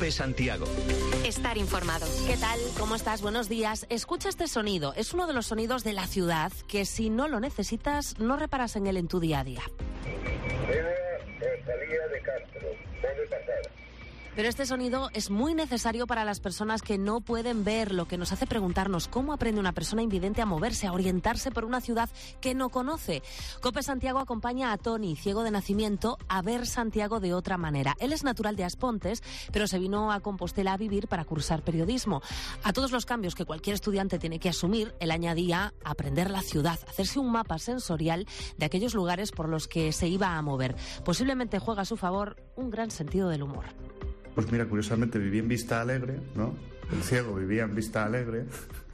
COPE Santiago. Estar informado. ¿Qué tal? ¿Cómo estás? Buenos días. Escucha este sonido. Es uno de los sonidos de la ciudad que si no lo necesitas, no reparas en él en tu día a día. Rosalía de Castro, puede pasar. Pero este sonido es muy necesario para las personas que no pueden ver, lo que nos hace preguntarnos cómo aprende una persona invidente a moverse, a orientarse por una ciudad que no conoce. COPE Santiago acompaña a Toni, ciego de nacimiento, a ver Santiago de otra manera. Él es natural de Aspontes, pero se vino a Compostela a vivir para cursar periodismo. A todos los cambios que cualquier estudiante tiene que asumir, él añadía aprender la ciudad, hacerse un mapa sensorial de aquellos lugares por los que se iba a mover. Posiblemente juega a su favor un gran sentido del humor. Pues mira, curiosamente viví en Vista Alegre, ¿no? El ciego vivía en Vista Alegre.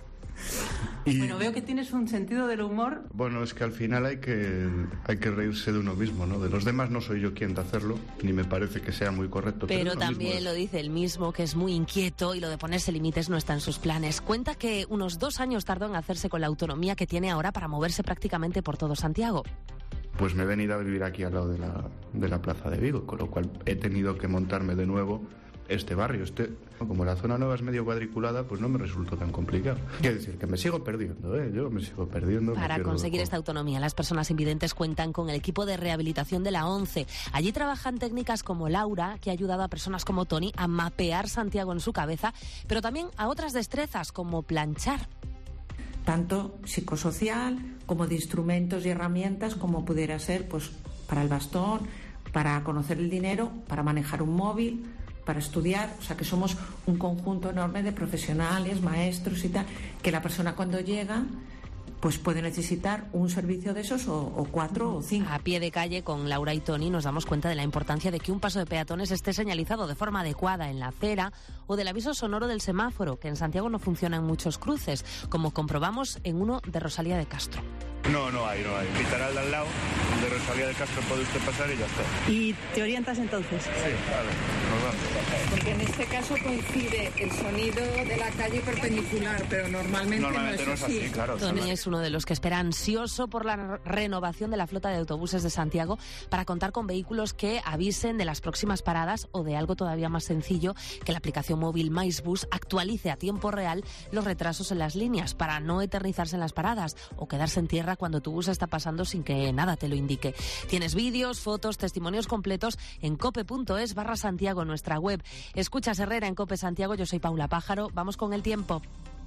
Y, bueno, veo que tienes un sentido del humor. Bueno, es que al final hay que reírse de uno mismo, ¿no? De los demás no soy yo quien de hacerlo, ni me parece que sea muy correcto. Pero también lo dice él mismo, que es muy inquieto y lo de ponerse límites no está en sus planes. Cuenta que unos 2 años tardó en hacerse con la autonomía que tiene ahora para moverse prácticamente por todo Santiago. Pues me he venido a vivir aquí al lado de la Plaza de Vigo, con lo cual he tenido que montarme de nuevo este barrio. Como la zona nueva es medio cuadriculada, pues no me resultó tan complicado. Quiero decir que me sigo perdiendo, yo me sigo perdiendo. Para conseguir esta autonomía, las personas invidentes cuentan con el equipo de rehabilitación de la ONCE. Allí trabajan técnicas como Laura, que ha ayudado a personas como Toni a mapear Santiago en su cabeza, pero también a otras destrezas como planchar. Tanto psicosocial como de instrumentos y herramientas como pudiera ser pues para el bastón, para conocer el dinero, para manejar un móvil, para estudiar. O sea que somos un conjunto enorme de profesionales, maestros y tal, que la persona cuando llega pues puede necesitar un servicio de esos o 4 o 5. A pie de calle con Laura y Toni nos damos cuenta de la importancia de que un paso de peatones esté señalizado de forma adecuada en la acera o del aviso sonoro del semáforo, que en Santiago no funciona en muchos cruces, como comprobamos en uno de Rosalía de Castro. No hay. Quitará al lado, de Rosalía de Castro puede usted pasar y ya está. ¿Y te orientas entonces? Sí, vale, nos vamos. Porque en este caso coincide el sonido de la calle perpendicular, pero normalmente no es así. Claro. Toni es uno de los que espera ansioso por la renovación de la flota de autobuses de Santiago para contar con vehículos que avisen de las próximas paradas o de algo todavía más sencillo, que la aplicación móvil MyBus actualice a tiempo real los retrasos en las líneas para no eternizarse en las paradas o quedarse en tierra cuando tu bus está pasando sin que nada te lo indique. Tienes vídeos, fotos, testimonios completos en cope.es/Santiago, en nuestra web. Escuchas Herrera en COPE Santiago, yo soy Paula Pájaro. Vamos con el tiempo.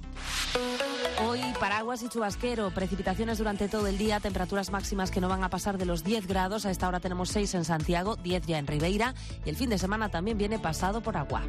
Hoy paraguas y chubasquero, precipitaciones durante todo el día, temperaturas máximas que no van a pasar de los 10 grados. A esta hora tenemos 6 en Santiago, 10 ya en Ribeira y el fin de semana también viene pasado por agua.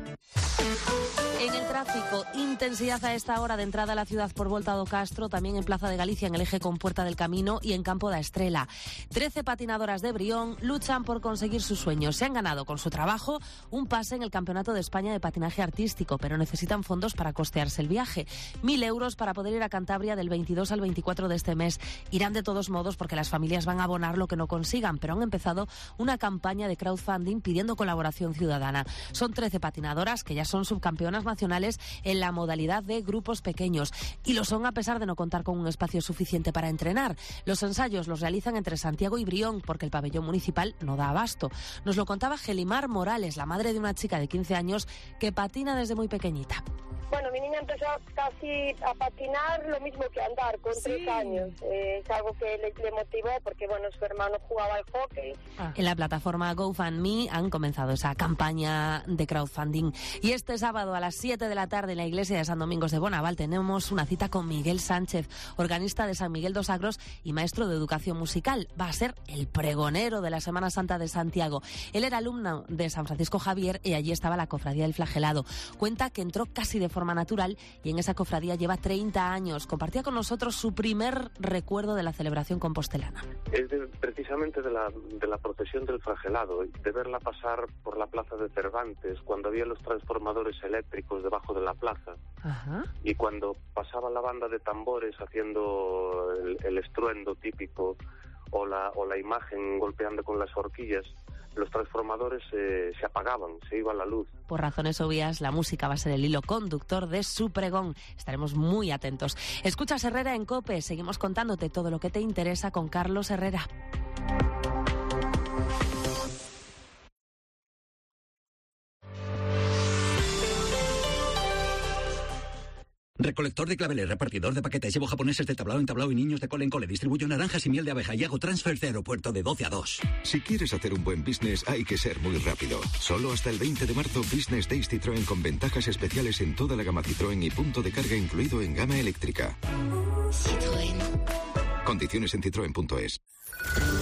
En el tráfico, intensidad a esta hora de entrada a la ciudad por Volta do Castro, también en Plaza de Galicia, en el eje con Puerta del Camino y en Campo da Estrela. 13 patinadoras de Brión luchan por conseguir sus sueños. Se han ganado con su trabajo un pase en el Campeonato de España de Patinaje Artístico, pero necesitan fondos para costearse el viaje. 1.000 euros para poder ir a Cantabria del 22 al 24 de este mes. Irán de todos modos porque las familias van a abonar lo que no consigan, pero han empezado una campaña de crowdfunding pidiendo colaboración ciudadana. Son 13 patinadoras que ya son subcampeonas nacionales en la modalidad de grupos pequeños y lo son a pesar de no contar con un espacio suficiente para entrenar. Los ensayos los realizan entre Santiago y Brión porque el pabellón municipal no da abasto. Nos lo contaba Gelimar Morales, la madre de una chica de 15 años que patina desde muy pequeñita. Bueno, mi niña empezó casi a patinar lo mismo que a andar, con 3 años. Es algo que le motivó porque, bueno, su hermano jugaba al hockey. En la plataforma GoFundMe han comenzado esa campaña de crowdfunding. Y este sábado a las 7 de la tarde en la iglesia de San Domingos de Bonaval tenemos una cita con Miguel Sánchez, organista de San Miguel dos Agros y maestro de educación musical. Va a ser el pregonero de la Semana Santa de Santiago. Él era alumno de San Francisco Javier y allí estaba la Cofradía del Flagelado. Cuenta que entró casi de forma natural y en esa cofradía lleva 30 años. Compartía con nosotros su primer recuerdo de la celebración compostelana. Es precisamente de la procesión del Flagelado, de verla pasar por la plaza de Cervantes, cuando había los transformadores eléctricos debajo de la plaza. Ajá. Y cuando pasaba la banda de tambores haciendo el estruendo típico o la imagen golpeando con las horquillas, los transformadores se apagaban, se iba la luz. Por razones obvias, la música va a ser el hilo conductor de su pregón. Estaremos muy atentos. Escuchas Herrera en COPE. Seguimos contándote todo lo que te interesa con Carlos Herrera. Recolector de claveles, repartidor de paquetes, llevo japoneses de tablao en tablao y niños de cole en cole, distribuyo naranjas y miel de abeja y hago transfers de aeropuerto de 12 a 2. Si quieres hacer un buen business hay que ser muy rápido. Solo hasta el 20 de marzo Business Days Citroën con ventajas especiales en toda la gama Citroën y punto de carga incluido en gama eléctrica. Citroën. Condiciones en citroen.es.